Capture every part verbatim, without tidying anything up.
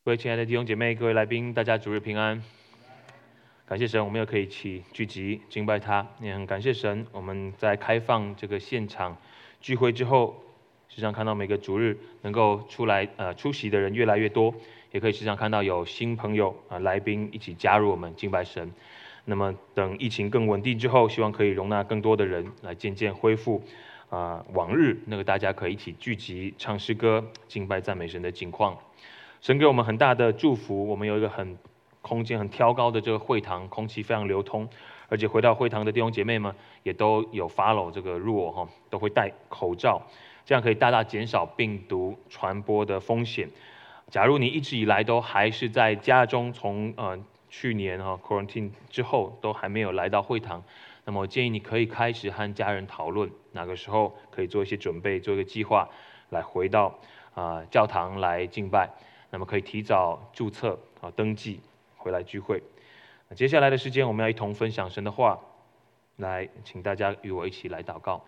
各位亲爱的弟兄姐妹、各位来宾，大家主日平安。感谢神，我们又可以一起聚集敬拜他。也很感谢神，我们在开放这个现场聚会之后，时常看到每个主日能够出来呃出席的人越来越多，也可以时常看到有新朋友啊、呃、来宾一起加入我们敬拜神。那么等疫情更稳定之后，希望可以容纳更多的人来渐渐恢复啊、呃、往日那个大家可以一起聚集唱诗歌、敬拜赞美神的景况。神给我们很大的祝福，我们有一个很空间很挑高的这个会堂，空气非常流通，而且回到会堂的弟兄姐妹们也都有 follow 这个 rule 哈，都会戴口罩，这样可以大大减少病毒传播的风险。假如你一直以来都还是在家中，从呃去年哈 quarantine 之后都还没有来到会堂，那么我建议你可以开始和家人讨论，哪个时候可以做一些准备，做一个计划，来回到啊、呃、教堂来敬拜。那么可以提早注册啊登记回来聚会。那接下来的时间，我们要一同分享神的话，来，请大家与我一起来祷告。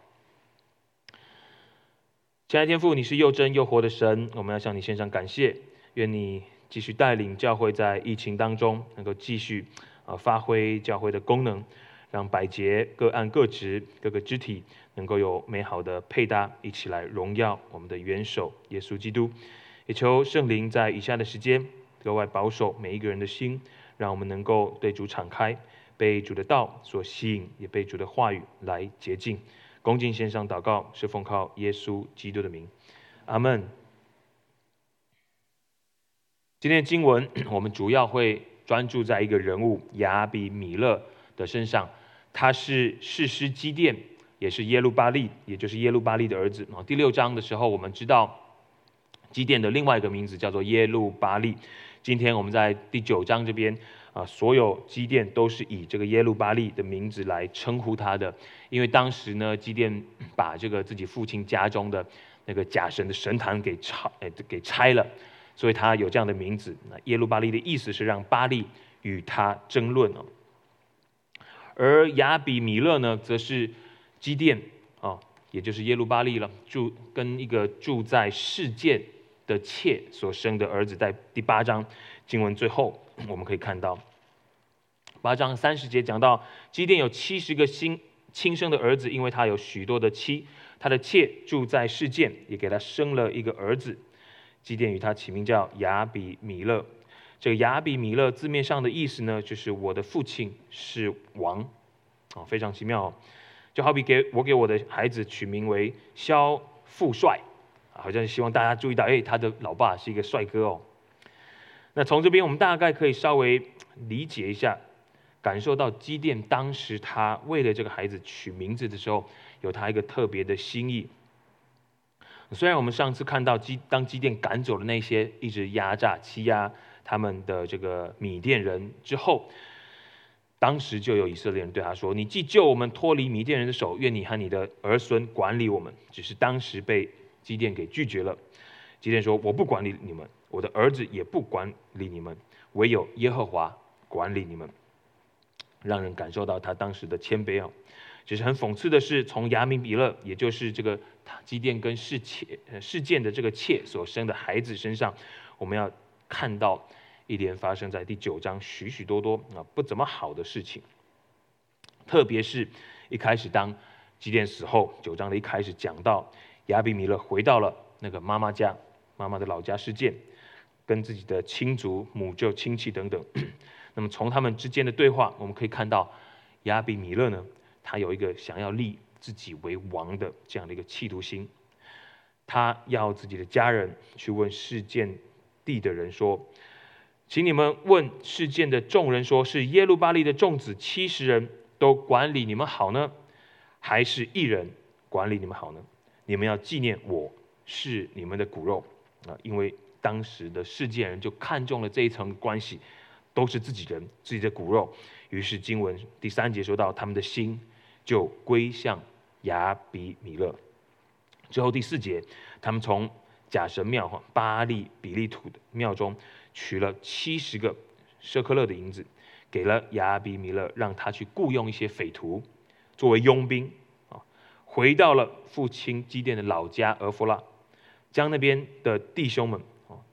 亲爱的天父，你是又真又活的神，我们要向你献上感谢。愿你继续带领教会在疫情当中，能够继续啊发挥教会的功能，让百节各按各职，各个肢体能够有美好的配搭，一起来荣耀我们的元首耶稣基督。也求圣灵在以下的时间格外保守每一个人的心，让我们能够对主敞开，被主的道所吸引，也被主的话语来洁净。恭敬献上祷告，是奉靠耶稣基督的名，阿们。今天的经文，我们主要会专注在一个人物亚比米勒的身上，他是士师基甸，也是耶路巴力，也就是耶路巴力的儿子。第六章的时候，我们知道基甸的另外一个名字叫做耶路巴力。今天我们在第九章这边啊，所有基甸都是以这个耶路巴力的名字来称呼他的，因为当时呢，基甸把这个自己父亲家中的那个假神的神坛给拆，给拆了，所以他有这样的名字。那耶路巴力的意思是让巴力与他争论哦。而亚比米勒呢，则是基甸啊，也就是耶路巴力了，住跟一个住在示剑的妾所生的儿子。在第八章经文最后，我们可以看到八章三十节讲到，基甸有七十个亲亲生的儿子，因为他有许多的妻，他的妾住在示剑，也给他生了一个儿子。基甸与他起名叫亚比米勒。这个亚比米勒字面上的意思呢，就是我的父亲是王，啊，非常奇妙哦。就好比给我给我的孩子取名为萧富帅，好像希望大家注意到，哎，他的老爸是一个帅哥哦。那从这边我们大概可以稍微理解一下，感受到基甸当时他为了这个孩子取名字的时候，有他一个特别的心意。虽然我们上次看到基当基甸赶走了那些一直压榨欺压他们的这个米甸人之后，当时就有以色列人对他说：“你既救我们脱离米甸人的手，愿你和你的儿孙管理我们。”只是当时被基甸给拒绝了。基甸说：“我不管理你们，我的儿子也不管理你们，唯有耶和华管理你们。”让人感受到他当时的谦卑哦。只是很讽刺的是，从亚比米勒，也就是这个基甸跟示妾示剑的这个妾所生的孩子身上，我们要看到一连发生在第九章许许多多啊不怎么好的事情。特别是一开始当基甸死后，九章的一开始讲到亚比米勒回到了那个妈妈家，妈妈的老家示剑，跟自己的亲族、母舅、亲戚等等。那么从他们之间的对话，我们可以看到亚比米勒呢，他有一个想要立自己为王的这样的一个企图心。他要自己的家人去问示剑地的人说：“请你们问示剑的众人说，是耶路巴力的众子七十人都管理你们好呢，还是一人管理你们好呢？你们要纪念我是你们的骨肉啊！”因为当时的示剑人就看中了这一层关系，都是自己人，自己的骨肉。于是经文第三节说到，他们的心就归向亚比米勒。之后第四节，他们从假神庙巴力比利土的庙中取了七十个舍克勒的银子，给了亚比米勒，让他去雇佣一些匪徒作为佣兵啊，回到了父亲基甸的老家俄弗拉，将那边的弟兄们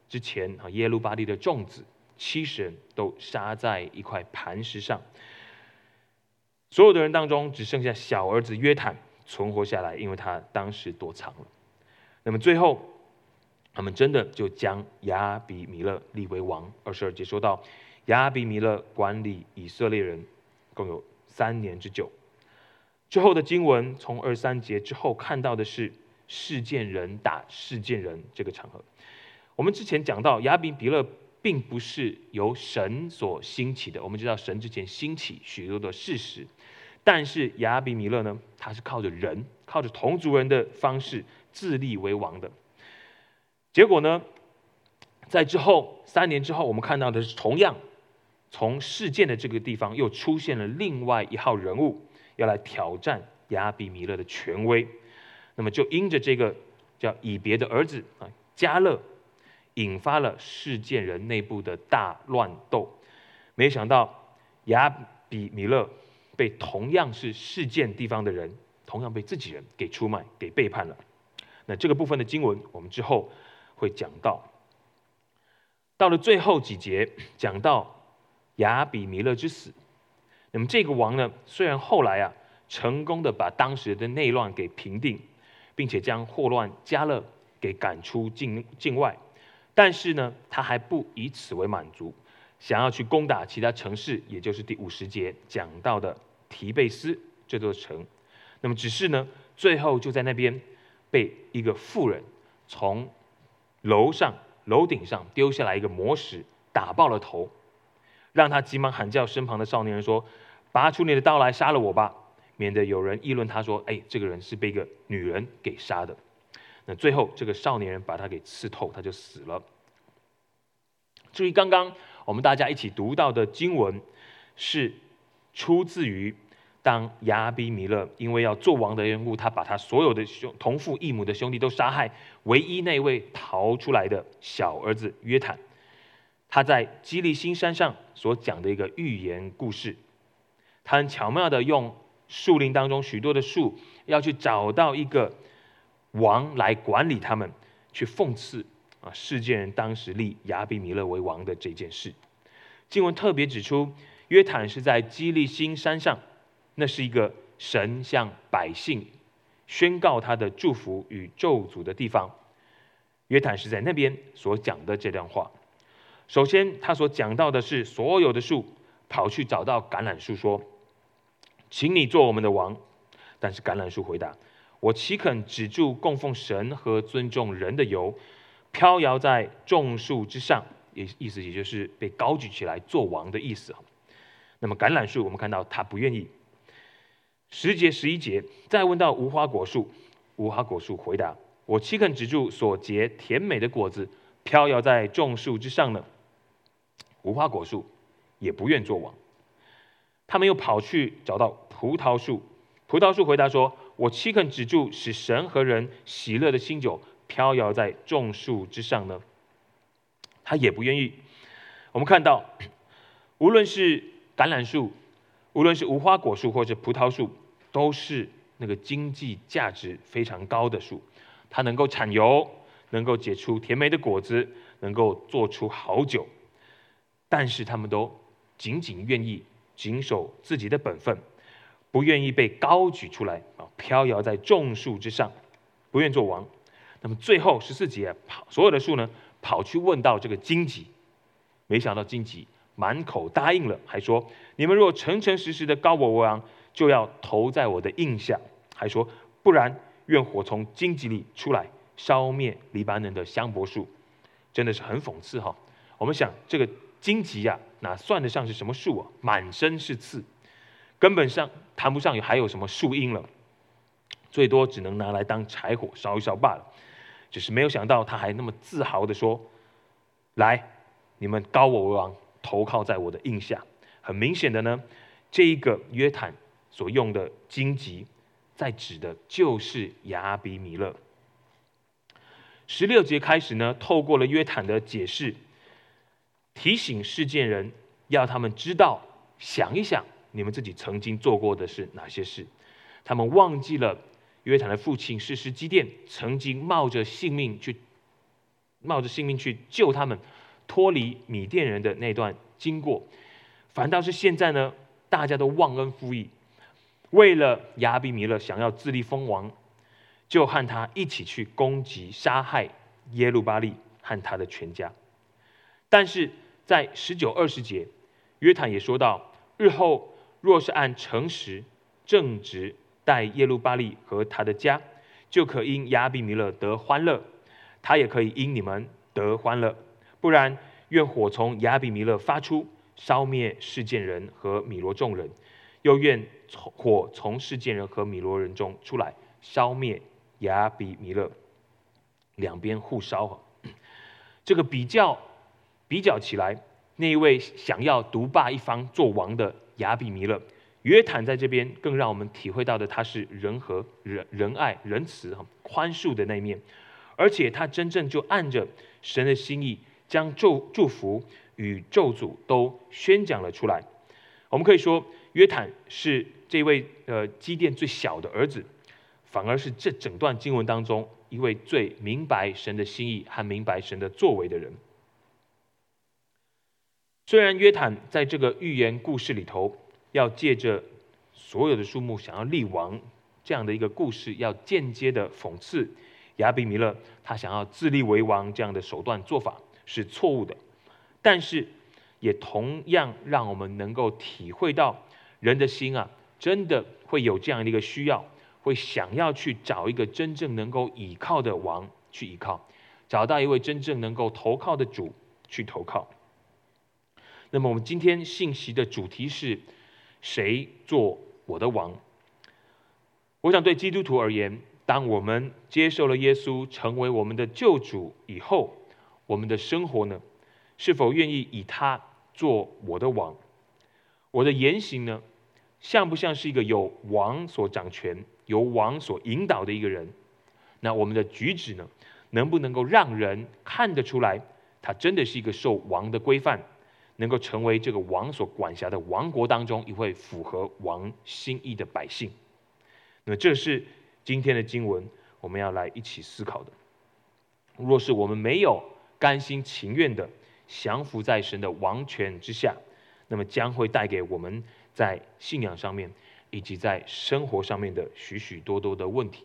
之前啊耶路巴力的众子七十人都杀在一块磐石上。所有的人当中，只剩下小儿子约坦存活下来，因为他当时躲藏了。那么最后，他们真的就将亚比米勒立为王。二十二节说到，亚比米勒管理以色列人共有三年之久。之后的经文从二十三节之后看到的是示剑人打示剑人这个场合。我们之前讲到亚比米勒并不是由神所兴起的，我们知道神之前兴起许多的事实，但是亚比米勒呢，他是靠着人，靠着同族人的方式自立为王的。结果呢，在之后三年之后，我们看到的是同样从示剑的这个地方又出现了另外一号人物，要来挑战亚比米勒的权威。那么就因着这个叫以别的儿子啊迦勒，引发了示剑人内部的大乱斗。没想到亚比米勒被同样是示剑地方的人，同样被自己人给出卖、给背叛了。那这个部分的经文，我们之后会讲到。到了最后几节，讲到亚比米勒之死。那么这个王呢，虽然后来啊成功的把当时的内乱给平定，并且将祸乱迦勒给赶出境境外，但是呢，他还不以此为满足，想要去攻打其他城市，也就是第五十节讲到的提贝斯这座城。那么只是呢，最后就在那边被一个妇人从楼上楼顶上丢下来一个磨石，打爆了头，让他急忙喊叫身旁的少年人说：“拔出你的刀来杀了我吧，免得有人议论他说，哎，这个人是被一个女人给杀的。”那最后这个少年人把他给刺透，他就死了。注意，刚刚我们大家一起读到的经文是出自于当亚比米勒因为要做王的缘故，他把他所有的兄同父异母的兄弟都杀害，唯一那位逃出来的小儿子约坦，他在基利心山上所讲的一个寓言故事。他很巧妙的用树林当中许多的树，要去找到一个王来管理他们，去讽刺啊示剑人当时立亚比米勒为王的这件事。经文特别指出，约坦是在基利心山上，那是一个神向百姓宣告他的祝福与咒诅的地方。约坦是在那边所讲的这段话。首先，他所讲到的是所有的树跑去找到橄榄树说：“请你做我们的王。”但是橄榄树回答：“我岂肯止住供奉神和尊重人的油，飘摇在众树之上？”也意思也就是被高举起来做王的意思。那么橄榄树，我们看到他不愿意。十节、十一节再问到无花果树，无花果树回答：“我岂肯止住所结甜美的果子，飘摇在众树之上呢？”无花果树也不愿做王。他们又跑去找到葡萄树，葡萄树回答说：“我岂肯止住使神和人喜乐的新酒，飘摇在众树之上呢？”他也不愿意。我们看到，无论是橄榄树，无论是无花果树或者葡萄树，都是那个经济价值非常高的树，它能够产油，能够结出甜美的果子，能够做出好酒。但是他们都仅仅愿意谨守自己的本分，不愿意被高举出来啊，飘摇在众树之上，不愿做王。那么最后十四节，所有的树呢，跑去问到这个荆棘，没想到荆棘满口答应了，还说：“你们若诚诚实实的膏我为王，就要投在我的印下。”还说：“不然，愿火从荆棘里出来，烧灭黎巴嫩的香柏树。”真的是很讽刺哈！我们想，这个荆棘啊，哪算得上是什么树啊？满身是刺，根本上谈不上有还有什么树荫了，最多只能拿来当柴火烧一烧罢了。只是没有想到，他还那么自豪的说：“来，你们膏我为王，投靠在我的印下。”很明显的呢，这一个约坦所用的荆棘，在指的就是亚比米勒。十六节开始呢，透过了约坦的解释，提醒示剑人，要他们知道，想一想你们自己曾经做过的是哪些事。他们忘记了约坦的父亲士师基甸曾经冒着性命去冒着性命去救他们脱离米甸人的那段经过。反倒是现在呢，大家都忘恩负义，为了亚比米勒想要自立封王，就和他一起去攻击杀害耶路巴利和他的全家。但是在十九二十节，约坦也说到，日后若是按诚实正直待耶路巴利和他的家，就可因亚比米勒得欢乐，他也可以因你们得欢乐。不然，愿火从亚比米勒发出，烧灭示剑人和米罗众人，又愿火从示剑人和米罗人中出来，烧灭亚比米勒。两边互烧。这个比较比较起来，那一位想要独霸一方做王的亚比米勒，约坦在这边更让我们体会到的，他是仁和、仁仁爱、仁慈、宽恕的那一面，而且他真正就按着神的心意，将祝祝福与咒诅都宣讲了出来。我们可以说，约坦是这位呃基甸最小的儿子，反而是这整段经文当中一位最明白神的心意和明白神的作为的人。虽然约坦在这个寓言故事里头，要借着所有的数目想要立王这样的一个故事，要间接的讽刺亚比米勒他想要自立为王这样的手段做法是错误的，但是也同样让我们能够体会到人的心啊，真的会有这样的一个需要，会想要去找一个真正能够倚靠的王去倚靠，找到一位真正能够投靠的主去投靠。那么我们今天信息的主题是谁做我的王？我想对基督徒而言，当我们接受了耶稣成为我们的救主以后，我们的生活呢，是否愿意以他做我的王？我的言行呢，像不像是一个有王所掌权、由王所引导的一个人？那我们的举止呢，能不能够让人看得出来，他真的是一个受王的规范，能够成为这个王所管辖的王国当中一位符合王心意的百姓？那么这是今天的经文我们要来一起思考的。若是我们没有甘心情愿的降服在神的王权之下，那么将会带给我们在信仰上面以及在生活上面的许许多多的问题。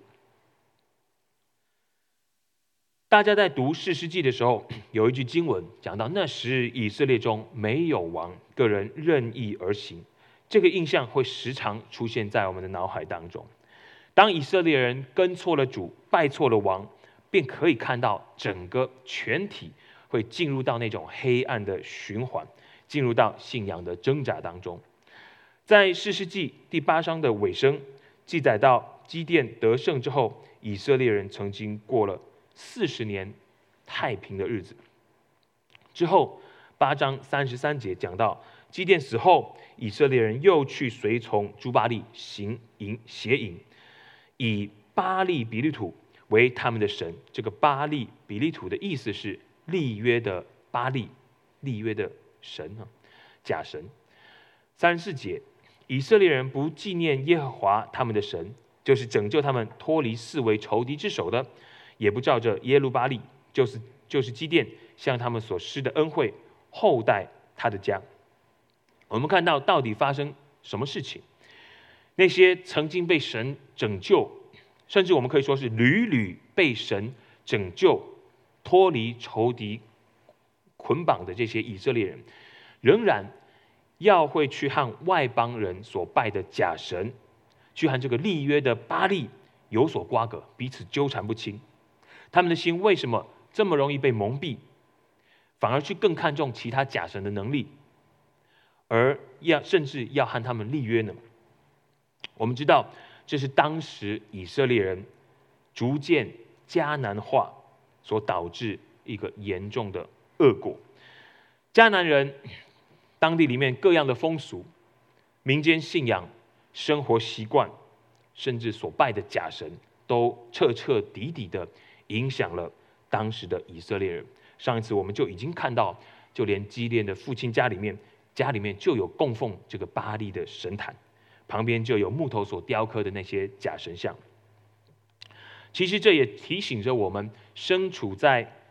大家在读士师记的时候，有一句经文讲到，那时以色列中没有王，个人任意而行。这个印象会时常出现在我们的脑海当中。当以色列人跟错了主，拜错了王，便可以看到整个全体会进入到那种黑暗的循环，进入到信仰的挣扎当中。在士师记第八章的尾声，记载到基甸得胜之后，以色列人曾经过了四十年太平的日子。之后八章三十三节讲到，基甸死后，以色列人又去随从诸巴力行淫邪淫，以巴力比利土为他们的神。这个巴力比利土的意思是立约的巴力，立约的神啊，假神。三十四节，以色列人不纪念耶和华他们的神，就是拯救他们脱离四围仇敌之手的，也不照着耶路巴力，就是就是基甸向他们所施的恩惠，厚待他的家。我们看到到底发生什么事情？那些曾经被神拯救，甚至我们可以说是屡屡被神拯救、脱离仇敌捆绑的这些以色列人，仍然要会去和外邦人所拜的假神，去和这个立约的巴力有所瓜葛，彼此纠缠不清。他们的心为什么这么容易被蒙蔽，反而去更看重其他假神的能力，而要甚至要和他们立约呢？我们知道，这是当时以色列人逐渐迦南化所导致一个严重的恶果。迦南人当地里面各样的风俗、民间信仰、生活习惯，甚至所拜的假神，都彻彻底底的影响了当时的以色列人。上一次我们就已经看到，就连基甸的父亲家里面，家里面就有供奉这个巴力的神坛，旁边就有木头所雕刻的那些假神像。其实这也提醒着我们，身处在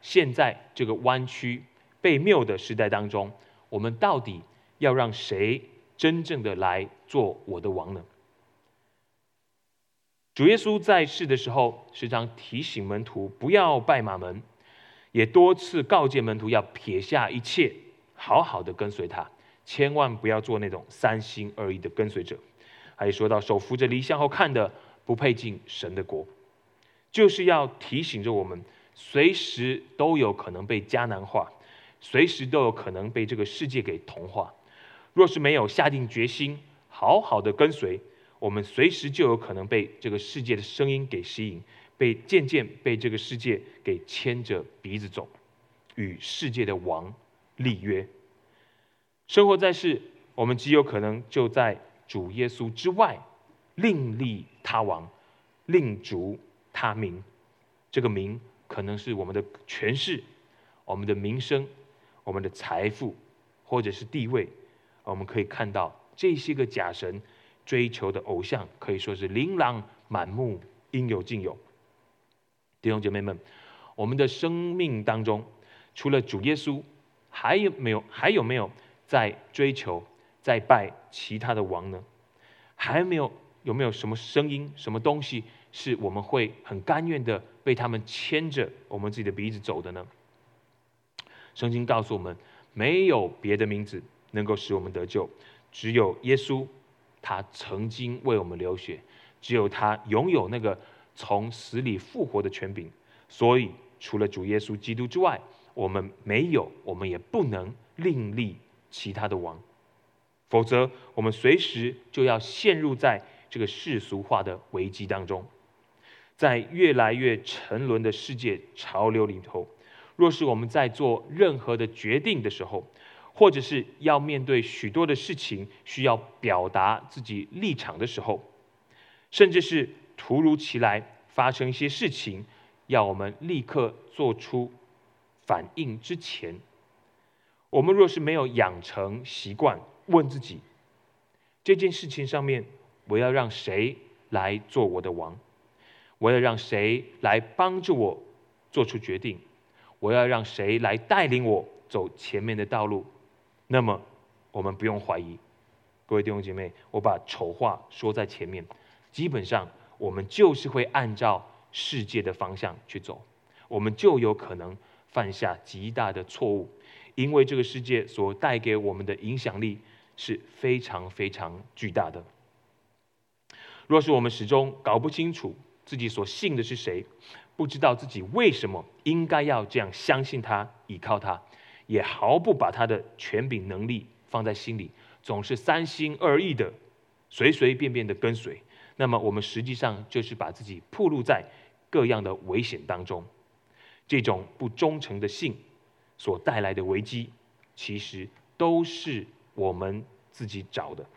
现在这个弯曲被谬的时代当中，我们到底要让谁真正的来做我的王呢？主耶稣在世的时候，时常提醒门徒不要拜马门，也多次告诫门徒要撇下一切，好好的跟随他，千万不要做那种三心二意的跟随者。还说到手扶着犁向后看的，不配进神的国，就是要提醒着我们，随时都有可能被迦南化，随时都有可能被这个世界给同化。若是没有下定决心，好好的跟随，我们随时就有可能被这个世界的声音给吸引，被渐渐被这个世界给牵着鼻子走，与世界的王立约。生活在世，我们极有可能就在主耶稣之外另立他王，另逐他名。这个名可能是我们的权势、我们的名声、我们的财富，或者是地位。我们可以看到这些个假神追求的偶像，可以说是琳琅满目，应有尽有。弟兄姐妹们，我们的生命当中，除了主耶稣，还有没有还有没有在追求、在拜其他的王呢？还没有有没有什么声音、什么东西，是我们会很甘愿的被他们牵着我们自己的鼻子走的呢？圣经告诉我们，没有别的名字能够使我们得救，只有耶稣，他曾经为我们流血，只有他拥有那个从死里复活的权柄。所以除了主耶稣基督之外，我们没有，我们也不能另立其他的王，否则我们随时就要陷入在这个世俗化的危机当中。在越来越沉沦的世界潮流里头，若是我们在做任何的决定的时候，或者是要面对许多的事情需要表达自己立场的时候，甚至是突如其来发生一些事情要我们立刻做出反应之前，我们若是没有养成习惯问自己，这件事情上面我要让谁来做我的王，我要让谁来帮助我做出决定，我要让谁来带领我走前面的道路，那么我们不用怀疑，各位弟兄姐妹，我把丑话说在前面，基本上我们就是会按照世界的方向去走，我们就有可能犯下极大的错误，因为这个世界所带给我们的影响力是非常非常巨大的。若是我们始终搞不清楚自己所信的是谁，不知道自己为什么应该要这样相信他、倚靠他，也毫不把他的权柄能力放在心里，总是三心二意的随随便便的跟随，那么我们实际上就是把自己暴露在各样的危险当中。这种不忠诚的信所带来的危机，其实都是我们自己找的。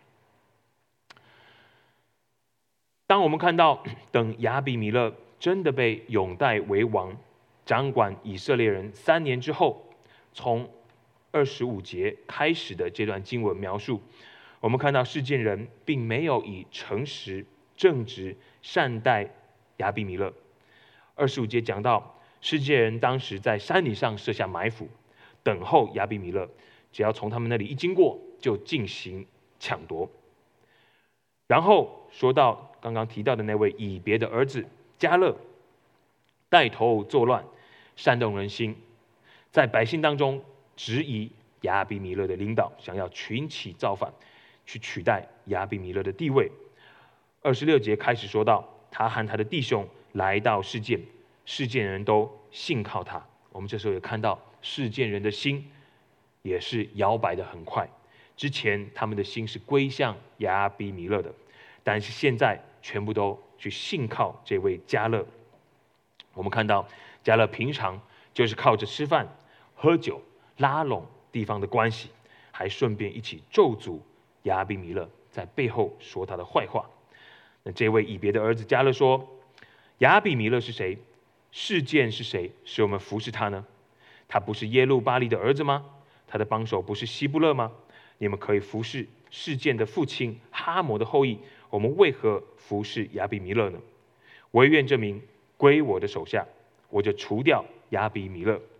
当我们看到等亚比米勒真的被拥戴为王，掌管以色列人三年之后，从二十五节开始的这段经文描述，我们看到世件人并没有以诚实、正直、善待亚比米勒。二十五节讲到，世件人当时在山顶上设下埋伏，等候亚比米勒，只要从他们那里一经过，就进行抢夺。然后说到刚刚提到的那位以别的儿子迦勒，带头作乱，煽动人心，在百姓当中质疑亚比米勒的领导，想要群起造反，去取代亚比米勒的地位。二十六节开始说到，他和他的弟兄来到示剑，示剑人都信靠他。我们这时候也看到示剑人的心也是摇摆得很快，之前他们的心是归向亚比米勒的，但是现在全部都去信靠这位迦勒。我们看到迦勒平常就是靠着吃饭、喝酒拉拢地方的关系，还顺便一起咒诅亚比米勒，在背后说他的坏话。那这位以别的儿子迦勒说：亚比米勒是谁？示剑是谁？使我们服侍他呢？他不是耶路巴力的儿子吗？他的帮手不是希布勒吗？你们可以服侍示剑的父亲哈摩的后裔，我们为何服侍亚比米勒呢？唯愿这名归我的手下，我就除掉亚比米勒，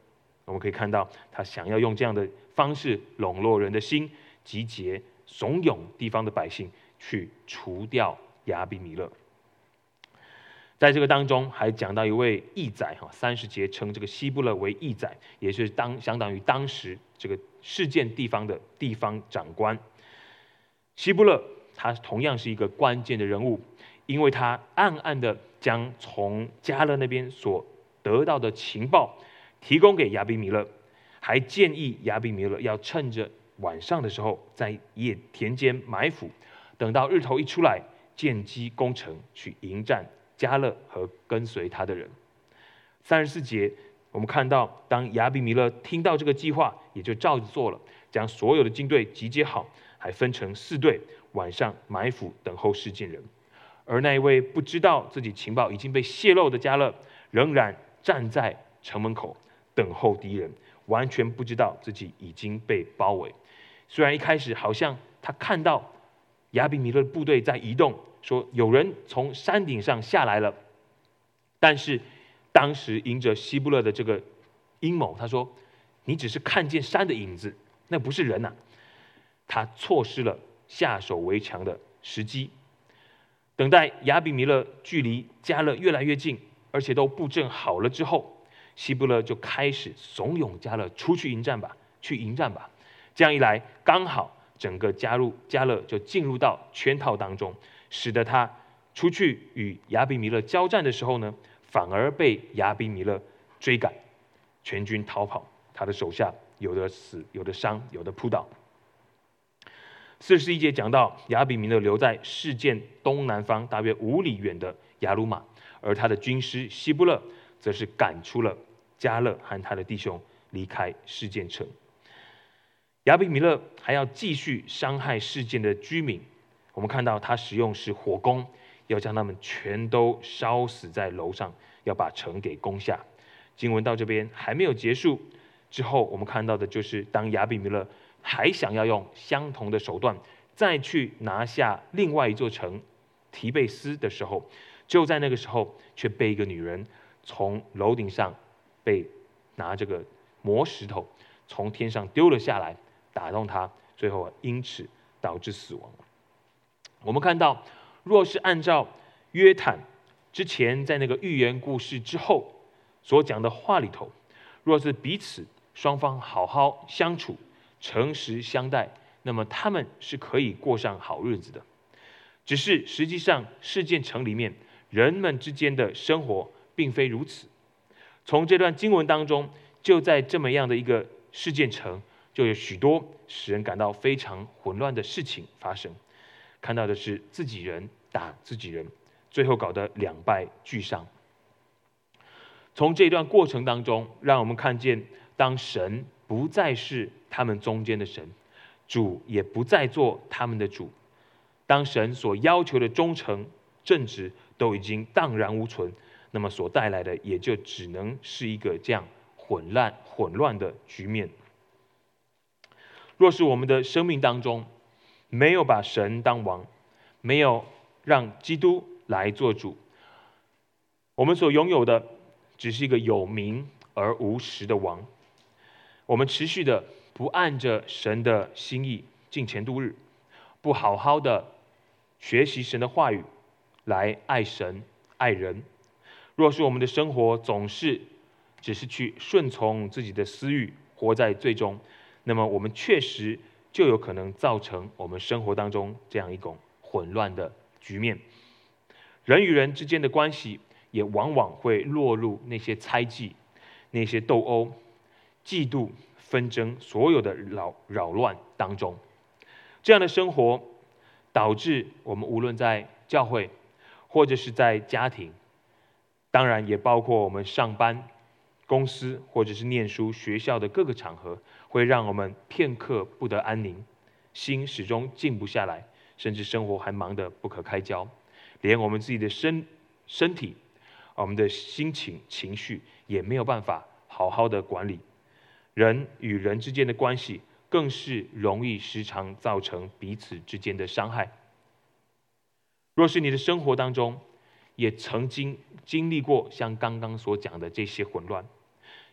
我们可以看到，他想要用这样的方式笼络人的心，集结怂恿地方的百姓去除掉亚比米勒。在这个当中，还讲到一位义宰哈，三十节称这个希布勒为义宰，也是当相当于当时这个事件地方的地方长官。希布勒他同样是一个关键的人物，因为他暗暗的将从迦勒那边所得到的情报提供给亚比米勒，还建议亚比米勒要趁着晚上的时候在野田间埋伏，等到日头一出来，见机攻城，去迎战迦勒和跟随他的人。三十四节，我们看到，当亚比米勒听到这个计划，也就照着做了，将所有的军队集结好，还分成四队，晚上埋伏等候事件人。而那一位不知道自己情报已经被泄露的迦勒，仍然站在城门口等候敌人，完全不知道自己已经被包围。虽然一开始好像他看到亚比米勒的部队在移动，说有人从山顶上下来了，但是当时迎着希布勒的这个阴谋，他说：“你只是看见山的影子，那不是人呐、啊。”他错失了下手为强的时机。等待亚比米勒距离迦勒越来越近，而且都布阵好了之后，希布勒就开始怂恿迦勒出去迎战吧，去迎战吧。这样一来，刚好整个加入迦勒就进入到圈套当中，使得他出去与亚比米勒交战的时候呢，反而被亚比米勒追赶，全军逃跑。他的手下有的死，有的伤，有的扑倒。四十一节讲到，亚比米勒留在事件东南方大约五里远的亚鲁玛，而他的军师希布勒则是赶出了迦勒和他的弟兄，离开事件城。亚比米勒还要继续伤害事件的居民，我们看到他使用是火攻，要将他们全都烧死在楼上，要把城给攻下。经文到这边还没有结束，之后我们看到的就是当亚比米勒还想要用相同的手段再去拿下另外一座城提贝斯的时候，就在那个时候却被一个女人从楼顶上被拿这个磨石头从天上丢了下来，打动他，最后因此导致死亡。我们看到，若是按照约坦之前在那个寓言故事之后所讲的话里头，若是彼此双方好好相处，诚实相待，那么他们是可以过上好日子的。只是实际上事件城里面人们之间的生活并非如此。从这段经文当中，就在这么样的一个事件城，就有许多使人感到非常混乱的事情发生。看到的是自己人打自己人，最后搞得两败俱伤。从这段过程当中，让我们看见，当神不再是他们中间的神，主也不再做他们的主，当神所要求的忠诚正直都已经荡然无存，那么所带来的也就只能是一个这样混乱混乱的局面。若是我们的生命当中没有把神当王，没有让基督来做主，我们所拥有的只是一个有名而无实的王。我们持续的不按着神的心意敬虔度日，不好好的学习神的话语来爱神爱人。若是我们的生活总是只是去顺从自己的私欲，活在最终，那么我们确实就有可能造成我们生活当中这样一种混乱的局面。人与人之间的关系也往往会落入那些猜忌、那些斗殴、嫉妒、纷争，所有的扰扰乱当中。这样的生活导致我们无论在教会或者是在家庭，当然也包括我们上班、公司或者是念书学校的各个场合，会让我们片刻不得安宁，心始终静不下来，甚至生活还忙得不可开交，连我们自己的身身体、我们的心情情绪也没有办法好好的管理。人与人之间的关系更是容易时常造成彼此之间的伤害。若是你的生活当中也曾经经历过像刚刚所讲的这些混乱，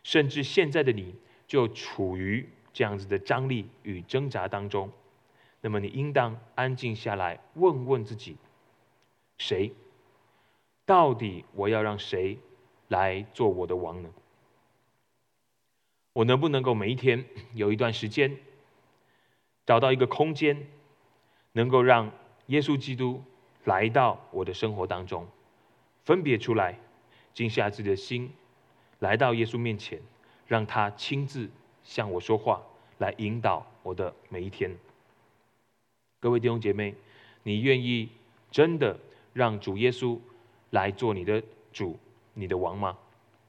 甚至现在的你就处于这样子的张力与挣扎当中，那么你应当安静下来，问问自己：谁？到底我要让谁来做我的王呢？我能不能够每一天有一段时间，找到一个空间，能够让耶稣基督来到我的生活当中，分别出来，静下自己的心，来到耶稣面前，让他亲自向我说话，来引导我的每一天。各位弟兄姐妹，你愿意真的让主耶稣来做你的主、你的王吗？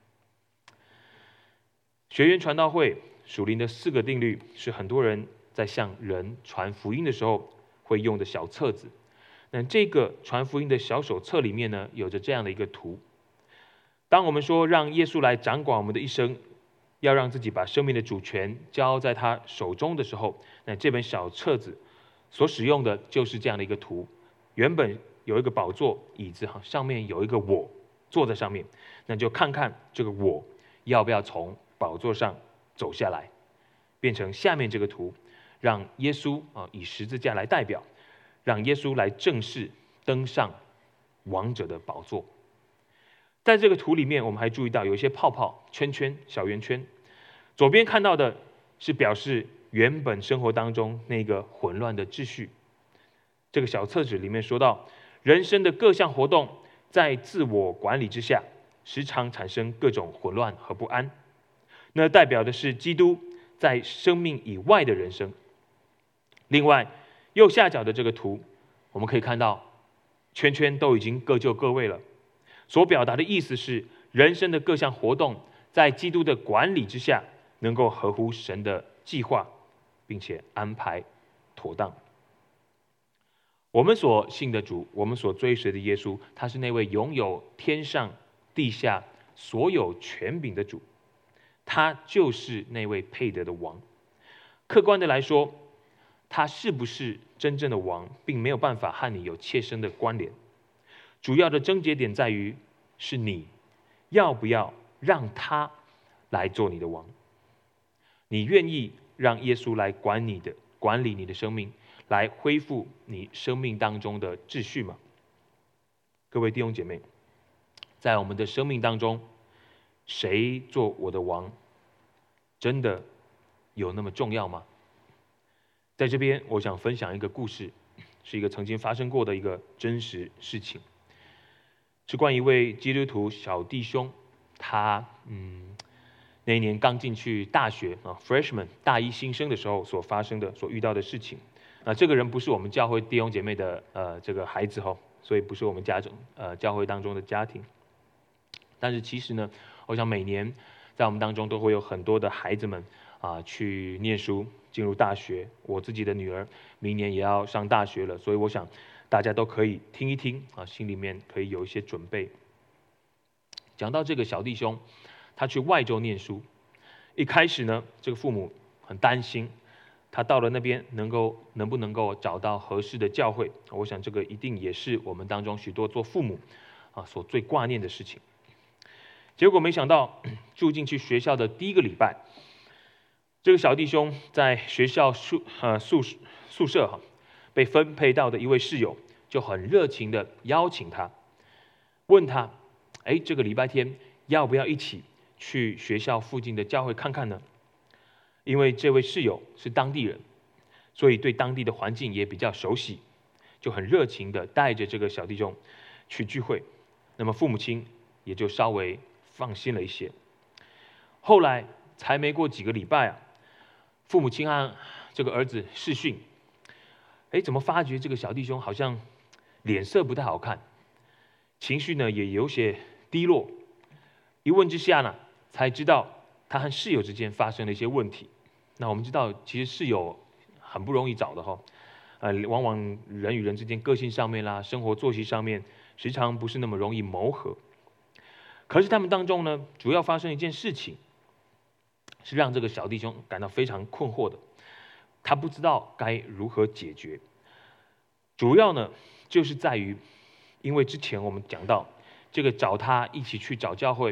学员传道会属灵的四个定律，是很多人在向人传福音的时候会用的小册子。那这个传福音的小手册里面呢，有着这样的一个图。当我们说让耶稣来掌管我们的一生，要让自己把生命的主权交在他手中的时候，那这本小册子所使用的就是这样的一个图。原本有一个宝座椅子，上面有一个我坐在上面，那就看看这个我要不要从宝座上走下来，变成下面这个图，让耶稣啊以十字架来代表，让耶稣来正式登上王者的宝座。在这个图里面，我们还注意到有一些泡泡、圈圈、小圆圈。左边看到的是表示原本生活当中那个混乱的秩序。这个小册子里面说到，人生的各项活动在自我管理之下，时常产生各种混乱和不安。那代表的是基督在生命以外的人生。另外，右下角的这个图，我们可以看到圈圈都已经各就各位了，所表达的意思是，人生的各项活动在基督的管理之下，能够合乎神的计划，并且安排妥当。我们所信的主，我们所追随的耶稣，他是那位拥有天上地下所有权柄的主，他就是那位配得的王。客观的来说，他是不是真正的王，并没有办法和你有切身的关联。主要的症结点在于，是你要不要让他来做你的王？你愿意让耶稣来管你的、管理你的生命，来恢复你生命当中的秩序吗？各位弟兄姐妹，在我们的生命当中，谁做我的王，真的有那么重要吗？在这边，我想分享一个故事，是一个曾经发生过的一个真实事情，是关于一位基督徒小弟兄，他嗯那一年刚进去大学啊 ，freshman 大一新生的时候所发生的、所遇到的事情。啊，这个人不是我们教会弟兄姐妹的呃这个孩子哈，所以不是我们家中呃教会当中的家庭。但是其实呢，我想每年在我们当中都会有很多的孩子们啊去念书，进入大学。我自己的女儿明年也要上大学了，所以我想大家都可以听一听啊，心里面可以有一些准备。讲到这个小弟兄，他去外州念书，一开始呢，这个父母很担心他到了那边能够能不能够找到合适的教会。我想这个一定也是我们当中许多做父母啊所最挂念的事情。结果没想到住进去学校的第一个礼拜，这个小弟兄在学校宿呃宿宿舍哈被分配到的一位室友就很热情的邀请他，问他，哎，这个礼拜天要不要一起去学校附近的教会看看呢？因为这位室友是当地人，所以对当地的环境也比较熟悉，就很热情的带着这个小弟兄去聚会。那么父母亲也就稍微放心了一些。后来才没过几个礼拜啊，父母亲和这个儿子视讯，哎，怎么发觉这个小弟兄好像脸色不太好看，情绪呢也有些低落。一问之下呢，才知道他和室友之间发生了一些问题。那我们知道，其实室友很不容易找的哈，呃，往往人与人之间个性上面啦、生活作息上面，时常不是那么容易谋合。可是他们当中呢，主要发生一件事情，是让这个小弟兄感到非常困惑的，他不知道该如何解决。主要呢，就是在于，因为之前我们讲到，这个找他一起去找教会，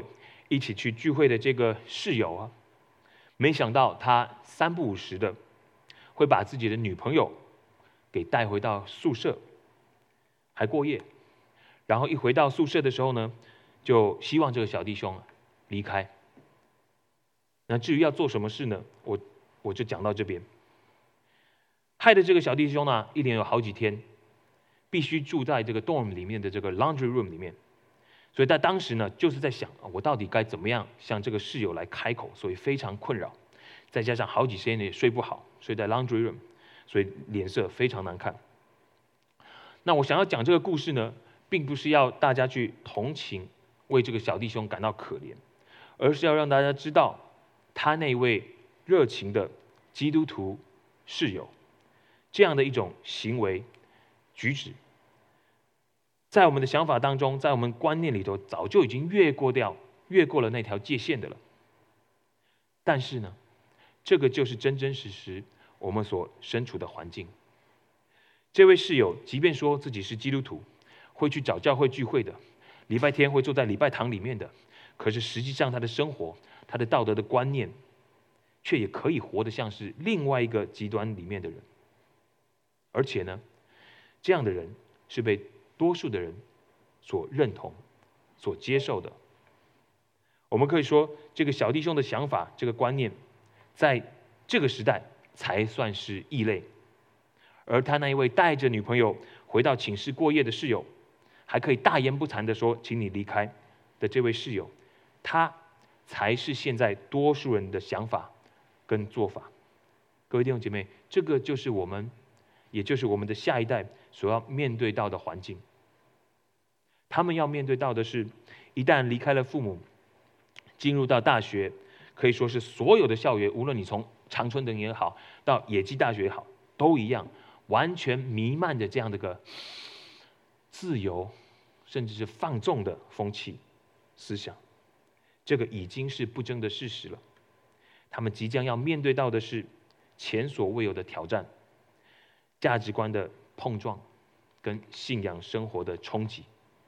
一起去聚会的这个室友啊，没想到他三不五时的会把自己的女朋友给带回到宿舍，还过夜。然后一回到宿舍的时候呢，就希望这个小弟兄离开。那至于要做什么事呢？我我就讲到这边。害的这个小弟兄呢，一连有好几天必须住在这个 dorm 里面的这个 laundry room 里面，所以在当时呢，就是在想，我到底该怎么样向这个室友来开口，所以非常困扰。再加上好几天也睡不好，睡在 laundry room， 所以脸色非常难看。那我想要讲这个故事呢，并不是要大家去同情，为这个小弟兄感到可怜，而是要让大家知道，他那位热情的基督徒室友这样的一种行为举止，在我们的想法当中，在我们观念里头，早就已经越过掉、越过了那条界限的了。但是呢，这个就是真真实实我们所身处的环境。这位室友，即便说自己是基督徒，会去找教会聚会的，礼拜天会坐在礼拜堂里面的，可是实际上他的生活、他的道德的观念，却也可以活得像是另外一个极端里面的人。而且呢，这样的人是被多数的人所认同、所接受的。我们可以说，这个小弟兄的想法、这个观念，在这个时代才算是异类。而他那一位带着女朋友回到寝室过夜的室友，还可以大言不惭地说“请你离开”的这位室友，他才是现在多数人的想法跟做法。各位弟兄姐妹，这个就是我们，也就是我们的下一代所要面对到的环境。他们要面对到的是，一旦离开了父母，进入到大学，可以说是所有的校园，无论你从常春藤也好，到野鸡大学也好，都一样，完全弥漫着这样的个自由，甚至是放纵的风气思想。这个已经是不争的事实了。他们即将要面对到的是前所未有的挑战，价值观的碰撞，跟信仰生活的冲击。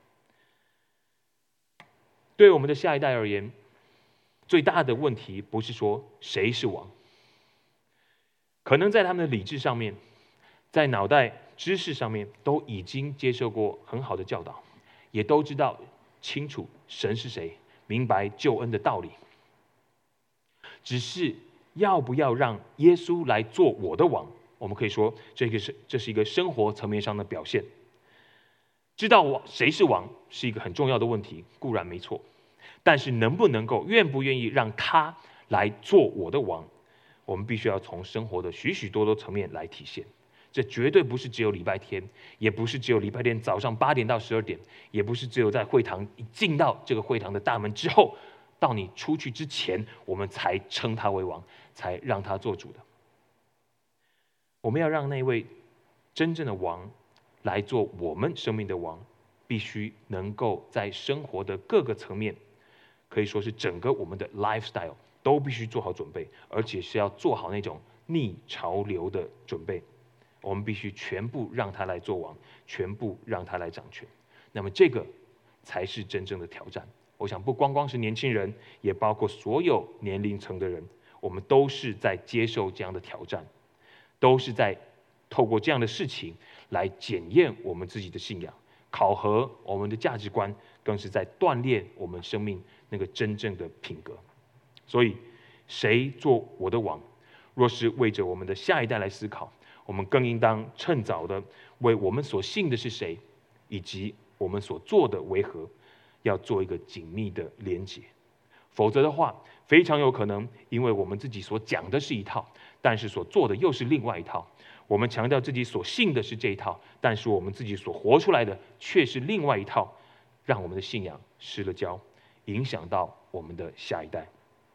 对我们的下一代而言，最大的问题不是说谁是王，可能在他们的理智上面，在脑袋知识上面都已经接受过很好的教导，也都知道清楚神是谁，明白救恩的道理。只是要不要让耶稣来做我的王，我们可以说这个是这是一个生活层面上的表现。知道我谁是王是一个很重要的问题，固然没错，但是能不能够、愿不愿意让他来做我的王，我们必须要从生活的许许多多层面来体现。这绝对不是只有礼拜天，也不是只有礼拜天早上八点到十二点，也不是只有在会堂一进到这个会堂的大门之后，到你出去之前，我们才称他为王，才让他做主的。我们要让那位真正的王来做我们生命的王，必须能够在生活的各个层面，可以说是整个我们的 lifestyle 都必须做好准备，而且是要做好那种逆潮流的准备。我们必须全部让他来做王，全部让他来掌权。那么这个才是真正的挑战。我想不光光是年轻人，也包括所有年龄层的人，我们都是在接受这样的挑战，都是在透过这样的事情来检验我们自己的信仰，考核我们的价值观，更是在锻炼我们生命那个真正的品格。所以，谁做我的王？若是为着我们的下一代来思考，我们更应当趁早的为我们所信的是谁，以及我们所做的为何，要做一个紧密的连结。否则的话，非常有可能因为我们自己所讲的是一套，但是所做的又是另外一套。我们强调自己所信的是这一套，但是我们自己所活出来的却是另外一套，让我们的信仰失了焦，影响到我们的下一代。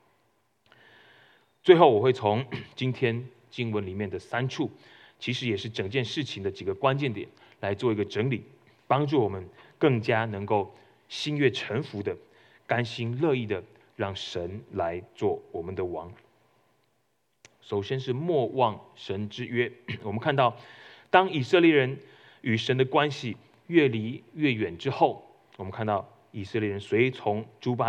最后，我会从今天经文里面的三处，其实也是整件事情的几个关键点来做一个整理，帮助我们更加能够心悦诚服的、甘心乐意的让神来做我们的王。首先是莫忘神之约。我们看到，当以色列人与神的关系越离越远之后，我们看到以色列人随从诸巴力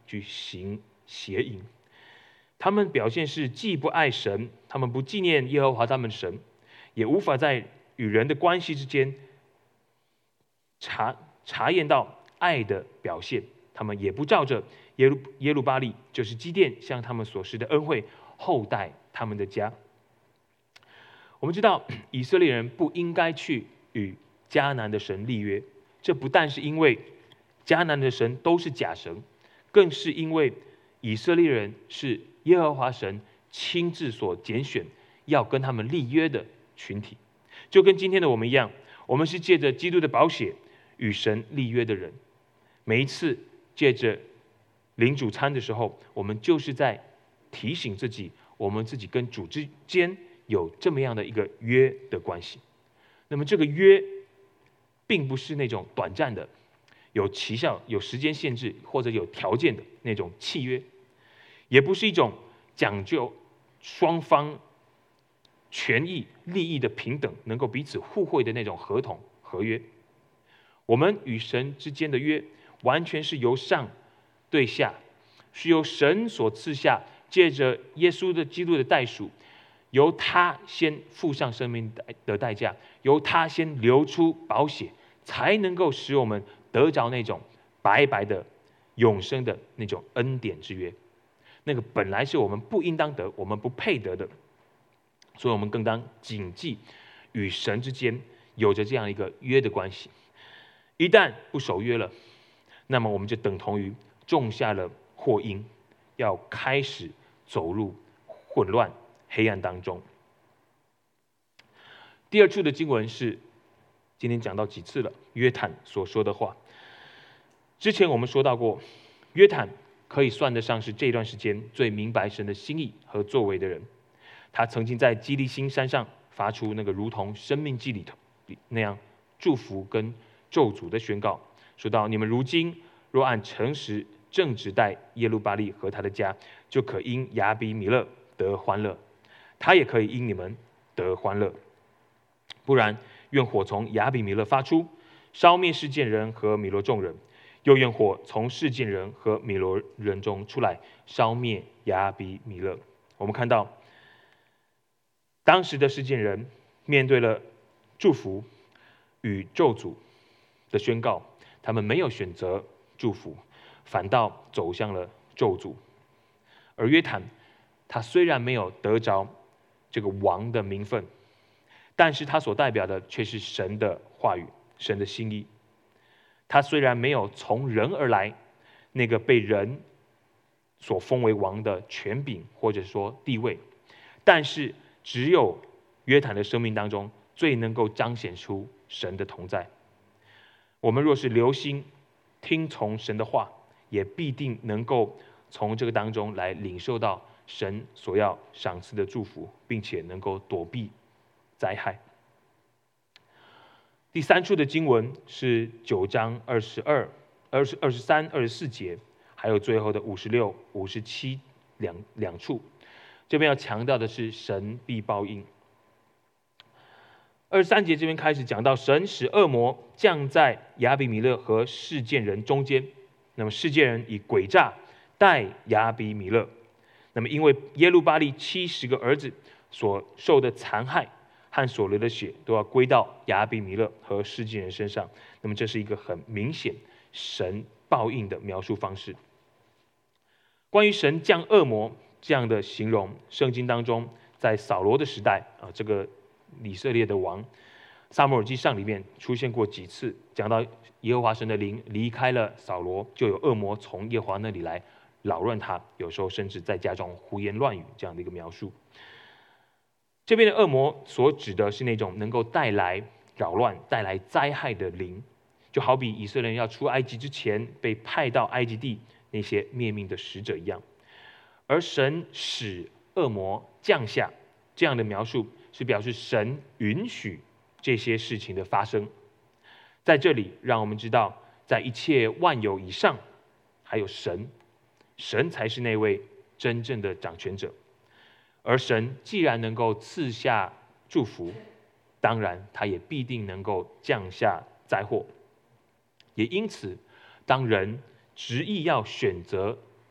去行邪淫。他们表现是既不爱神，他们不纪念耶和华他们神，也无法在与人的关系之间查查验到爱的表现。他们也不照着耶路耶路巴利，就是基甸向他们所施的恩惠，厚待他们的家。我们知道以色列人不应该去与迦南的神立约，这不但是因为迦南的神都是假神，更是因为以色列人是耶和华神亲自所拣选要跟他们立约的群体。就跟今天的我们一样，我们是借着基督的宝血与神立约的人。每一次借着领主餐的时候，我们就是在提醒自己，我们自己跟主之间有这么样的一个约的关系。那么这个约并不是那种短暂的、有期效、有时间限制或者有条件的那种契约，也不是一种讲究双方权益利益的平等，能够彼此互惠的那种合同合约。我们与神之间的约，完全是由上对下，是由神所赐下，借着耶稣的基督的代赎，由他先付上生命的代价，由他先流出宝血，才能够使我们得着那种白白的永生的那种恩典之约。那个本来是我们不应当得，我们不配得的，所以我们更当谨记与神之间有着这样一个约的关系。一旦不守约了，那么我们就等同于种下了祸因，要开始走入混乱黑暗当中。第二处的经文是今天讲到几次了，约坦所说的话。之前我们说到过，约坦可以算得上是这段时间最明白神的心意和作为的人。他曾经在基利心山上发出那个如同生命记里头那样祝福跟咒诅的宣告，说到：你们如今若按诚实正直待耶路巴利和他的家，就可因亚比米勒得欢乐，他也可以因你们得欢乐。不然，愿火从亚比米勒发出，烧灭示剑人和米罗众人；又愿火从示剑人和米罗人中出来，烧灭亚比米勒。我们看到，当时的示剑人面对了祝福与咒诅的宣告，他们没有选择祝福，反倒走向了咒诅。而约坦，他虽然没有得着这个王的名分，但是他所代表的却是神的话语，神的心意。他虽然没有从人而来那个被人所封为王的权柄或者说地位，但是只有约坦的生命当中最能够彰显出神的同在。我们若是留心听从神的话，也必定能够从这个当中来领受到神所要赏赐的祝福，并且能够躲避灾害。第三处的经文是九章二十二、二十二十三、二十四节，还有最后的五十六、五十七两两处。这边要强调的是神必报应。二十三节这边开始讲到，神使恶魔降在亚比米勒和示剑人中间，那么示剑人以诡诈待亚比米勒，那么因为耶路巴利七十个儿子所受的残害和所流的血，都要归到亚比米勒和示剑人身上。那么这是一个很明显神报应的描述方式。关于神降恶魔这样的形容，圣经当中在扫罗的时代啊，这个以色列的王撒母耳记上里面出现过几次，讲到耶和华神的灵离开了扫罗，就有恶魔从耶和华那里来扰乱他，有时候甚至在家中胡言乱语这样的一个描述。这边的恶魔所指的是那种能够带来扰乱、带来灾害的灵，就好比以色列人要出埃及之前被派到埃及地那些灭命的使者一样。而神使恶魔降下这样的描述，是表示神允许这些事情的发生。在这里让我们知道，在一切万有以上还有神，神才是那位真正的掌权者。而神既然能够赐下祝福，当然他也必定能够降下灾祸。也因此，当人执意要选择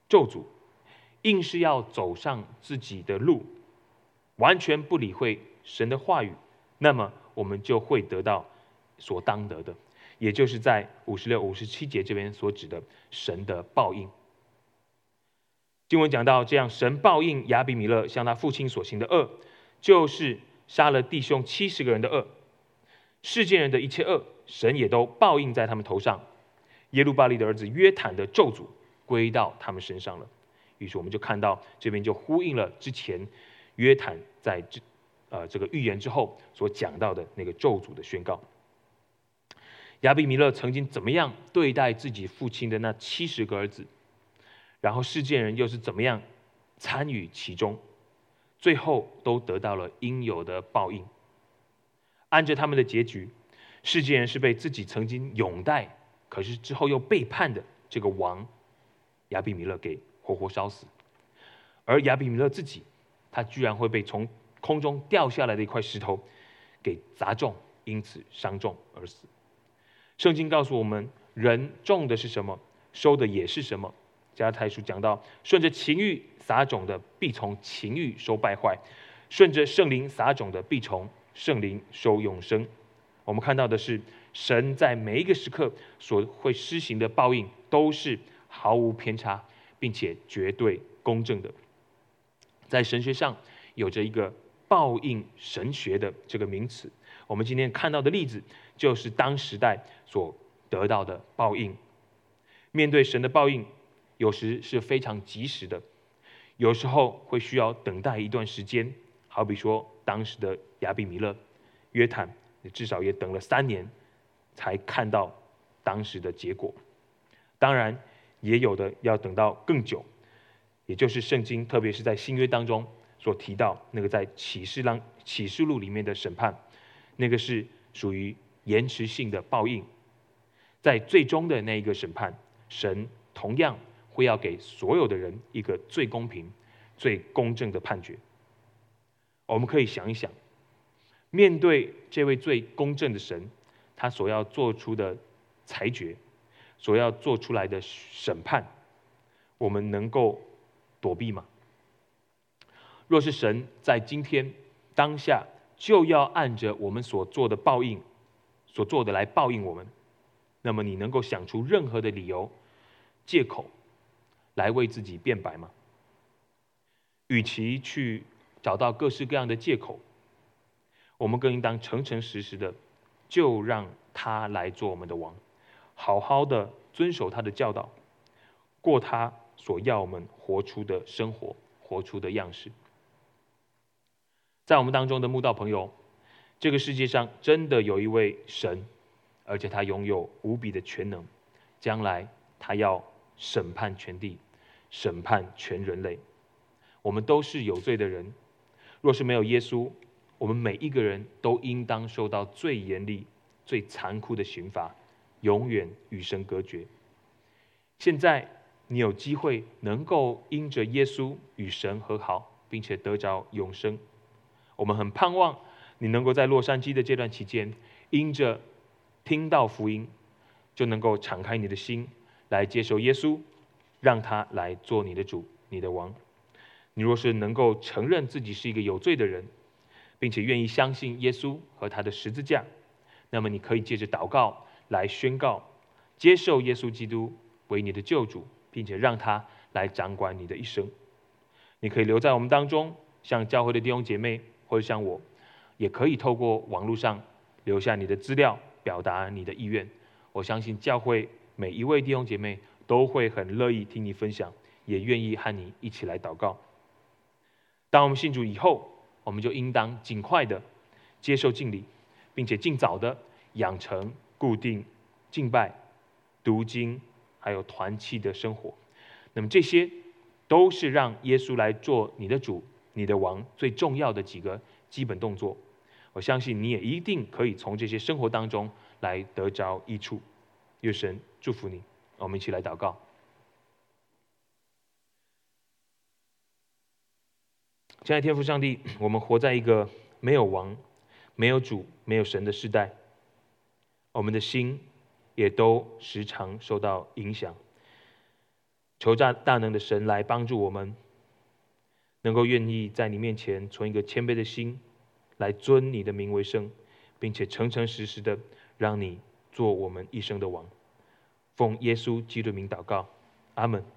咒诅，硬是要走上自己的路，完全不理会神的话语，那么我们就会得到所当得的，也就是在五十六、五十七节这边所指的神的报应。经文讲到，这样神报应亚比米勒向他父亲所行的恶，就是杀了弟兄七十个人的恶。世间人的一切恶，神也都报应在他们头上。耶路巴力的儿子约坦的咒诅归到他们身上了。于是我们就看到这边就呼应了之前约坦在这呃这个预言之后所讲到的那个咒诅的宣告。亚比米勒曾经怎么样对待自己父亲的那七十个儿子，然后世间人又是怎么样参与其中，最后都得到了应有的报应。按着他们的结局，世界人是被自己曾经拥戴，可是之后又背叛的这个王亚比米勒给活活烧死。而亚比米勒自己，他居然会被从空中掉下来的一块石头给砸中，因此伤重而死。圣经告诉我们，人种的是什么，收的也是什么。加拉太书讲到，顺着情欲撒种的，必从情欲收败坏；顺着圣灵撒种的，必从圣灵收永生。我们看到的是，神在每一个时刻所会施行的报应，都是毫无偏差，并且绝对公正的。在神学上有着一个报应神学的这个名词。我们今天看到的例子，就是当时代所得到的报应。面对神的报应，有时是非常及时的，有时候会需要等待一段时间。好比说当时的亚比米勒、约坦，至少也等了三年才看到当时的结果。当然也有的要等到更久，也就是圣经特别是在新约当中所提到那个在启示录启示录里面的审判，那个是属于延迟性的报应。在最终的那一个审判，神同样会要给所有的人一个最公平、最公正的判决。我们可以想一想，面对这位最公正的神，他所要做出的裁决，所要做出来的审判，我们能够躲避吗？若是神在今天当下就要按着我们所做的报应所做的来报应我们，那么你能够想出任何的理由借口来为自己辩白吗？与其去找到各式各样的借口，我们更应当诚诚实实的就让他来做我们的王，好好的遵守他的教导，过他所要我们活出的生活，活出的样式。在我们当中的慕道朋友，这个世界上真的有一位神，而且他拥有无比的全能，将来他要审判全地，审判全人类。我们都是有罪的人，若是没有耶稣，我们每一个人都应当受到最严厉、最残酷的刑罚，永远与神隔绝。现在你有机会能够因着耶稣与神和好，并且得着永生。我们很盼望你能够在洛杉矶的这段期间，因着听到福音，就能够敞开你的心来接受耶稣，让他来做你的主、你的王。你若是能够承认自己是一个有罪的人，并且愿意相信耶稣和他的十字架，那么你可以借着祷告来宣告接受耶稣基督为你的救主，并且让他来掌管你的一生。你可以留在我们当中，像教会的弟兄姐妹，或者像我，也可以透过网络上留下你的资料，表达你的意愿。我相信教会每一位弟兄姐妹都会很乐意听你分享，也愿意和你一起来祷告。当我们信主以后，我们就应当尽快的接受敬礼，并且尽早的养成固定敬拜、读经还有团契的生活。那么这些都是让耶稣来做你的主、你的王最重要的几个基本动作。我相信你也一定可以从这些生活当中来得着益处。愿神祝福你。我们一起来祷告。亲爱的天父上帝，我们活在一个没有王、没有主、没有神的时代，我们的心也都时常受到影响。 求大大能的神来帮助我们，能够愿意在你面前存一个谦卑的心，来尊你的名为圣，并且诚诚实实的让你做我们一生的王。奉耶稣基督名祷告，阿们。